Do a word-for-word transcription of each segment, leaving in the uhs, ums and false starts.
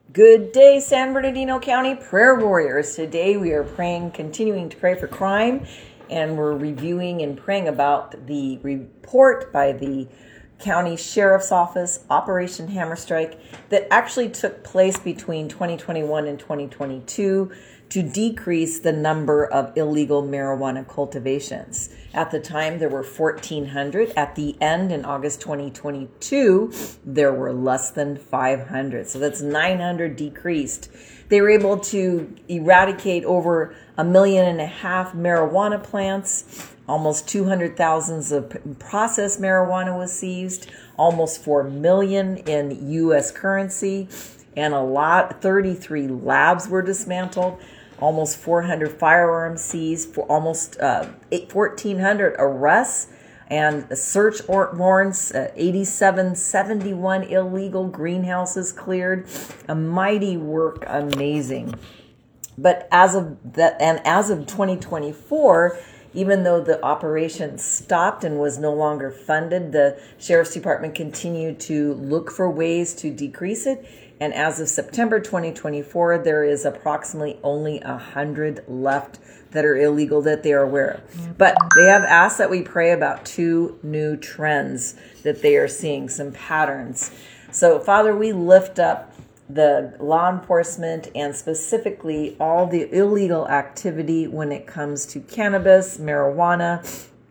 Good day, San Bernardino County prayer warriors. Today we are praying, continuing to pray for crime, and we're reviewing and praying about the report by the County Sheriff's Office, Operation Hammer Strike, that actually took place between twenty twenty-one and twenty twenty-two to decrease the number of illegal marijuana cultivations. At the time, there were fourteen hundred. At the end, in August twenty twenty-two, there were less than five hundred. So that's nine hundred decreased. They were able to eradicate over a million and a half marijuana plants. Almost two hundred thousand of processed marijuana was seized. Almost four million in U S currency. And a lot, thirty-three labs were dismantled. Almost four hundred firearms seized, for almost uh, fourteen hundred arrests and search warrants, uh, eighty-seven, seventy-one illegal greenhouses cleared. A mighty work, amazing. But as of that, and as of twenty twenty-four, even though the operation stopped and was no longer funded, the Sheriff's Department continued to look for ways to decrease it. And as of September twenty twenty-four, there is approximately only one hundred left that are illegal that they are aware of. But they have asked that we pray about two new trends that they are seeing, some patterns. So, Father, we lift up the law enforcement and specifically all the illegal activity when it comes to cannabis, marijuana.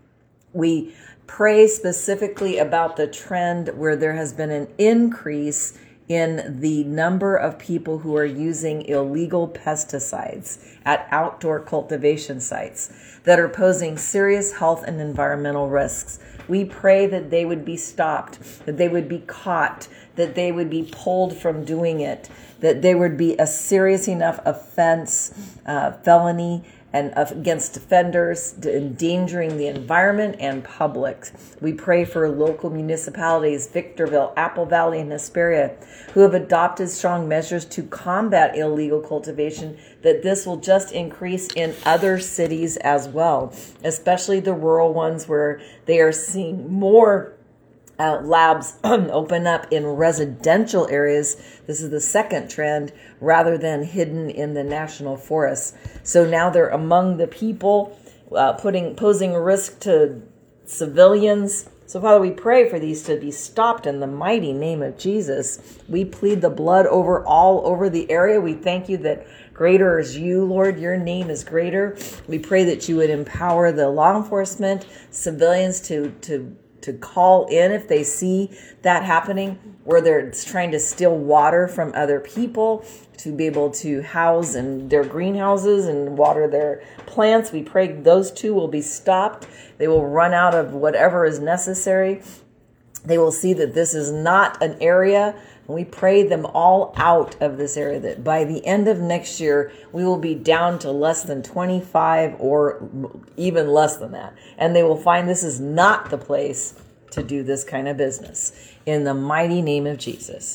We pray specifically about the trend where there has been an increase in the number of people who are using illegal pesticides at outdoor cultivation sites that are posing serious health and environmental risks. We pray that they would be stopped, that they would be caught, that they would be pulled from doing it, that there would be a serious enough offense, uh, felony, and against offenders, endangering the environment and public. We pray for local municipalities, Victorville, Apple Valley, and Hesperia, who have adopted strong measures to combat illegal cultivation, that this will just increase in other cities as well, especially the rural ones where they are seeing more Uh, labs open up in residential areas. This is the second trend, rather than hidden in the national forests. So now they're among the people, uh, putting posing risk to civilians. So Father, we pray for these to be stopped in the mighty name of Jesus. We plead the blood over all over the area. We thank you that greater is you, Lord. Your name is greater. We pray that you would empower the law enforcement, civilians to to to call in if they see that happening, where they're trying to steal water from other people to be able to house in their greenhouses and water their plants. We pray those two will be stopped. They will run out of whatever is necessary. They will see that this is not an area, and we pray them all out of this area, that by the end of next year, we will be down to less than twenty-five or even less than that. And they will find this is not the place to do this kind of business. In the mighty name of Jesus.